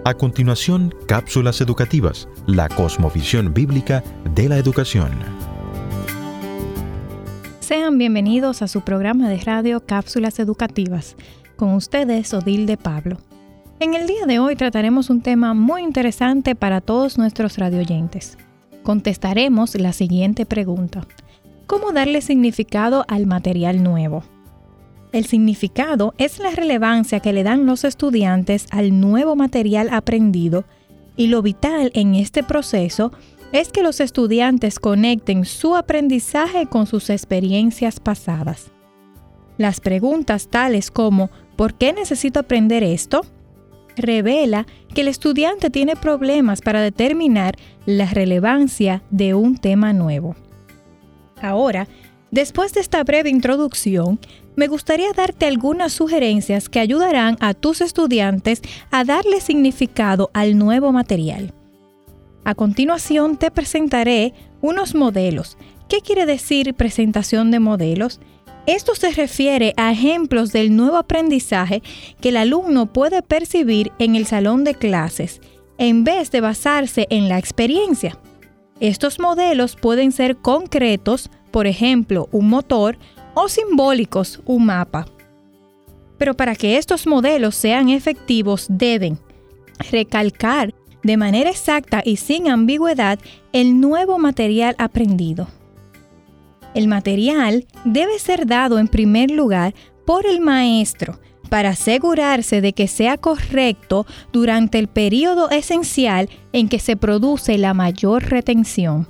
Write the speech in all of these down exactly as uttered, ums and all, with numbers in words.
A continuación, cápsulas educativas, la cosmovisión bíblica de la educación. Sean bienvenidos a su programa de radio Cápsulas Educativas. Con ustedes, Odilde Pablo. En el día de hoy trataremos un tema muy interesante para todos nuestros radioyentes. Contestaremos la siguiente pregunta: ¿cómo darle significado al material nuevo? El significado es la relevancia que le dan los estudiantes al nuevo material aprendido, y lo vital en este proceso es que los estudiantes conecten su aprendizaje con sus experiencias pasadas. Las preguntas tales como ¿por qué necesito aprender esto?, revela que el estudiante tiene problemas para determinar la relevancia de un tema nuevo. Ahora, después de esta breve introducción, me gustaría darte algunas sugerencias que ayudarán a tus estudiantes a darle significado al nuevo material. A continuación te presentaré unos modelos. ¿Qué quiere decir presentación de modelos? Esto se refiere a ejemplos del nuevo aprendizaje que el alumno puede percibir en el salón de clases, en vez de basarse en la experiencia. Estos modelos pueden ser concretos, por ejemplo, un motor, o simbólicos, un mapa. Pero para que estos modelos sean efectivos, deben recalcar de manera exacta y sin ambigüedad el nuevo material aprendido. El material debe ser dado en primer lugar por el maestro para asegurarse de que sea correcto durante el periodo esencial en que se produce la mayor retención.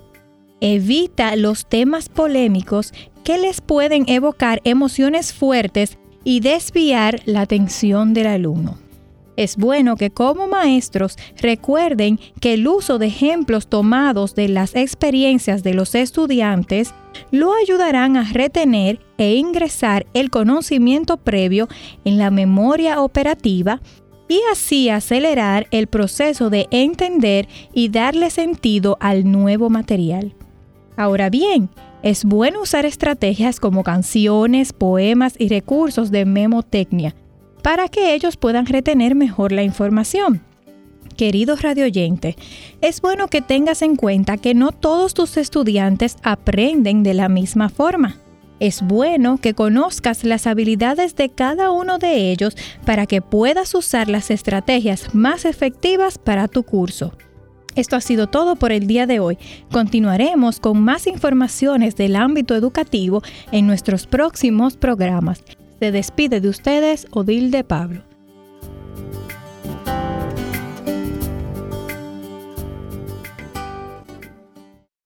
Evita los temas polémicos que les pueden evocar emociones fuertes y desviar la atención del alumno. Es bueno que como maestros recuerden que el uso de ejemplos tomados de las experiencias de los estudiantes lo ayudarán a retener e ingresar el conocimiento previo en la memoria operativa y así acelerar el proceso de entender y darle sentido al nuevo material. Ahora bien, es bueno usar estrategias como canciones, poemas y recursos de memotecnia para que ellos puedan retener mejor la información. Querido radioyente, es bueno que tengas en cuenta que no todos tus estudiantes aprenden de la misma forma. Es bueno que conozcas las habilidades de cada uno de ellos para que puedas usar las estrategias más efectivas para tu curso. Esto ha sido todo por el día de hoy. Continuaremos con más informaciones del ámbito educativo en nuestros próximos programas. Se despide de ustedes Odilde Pablo.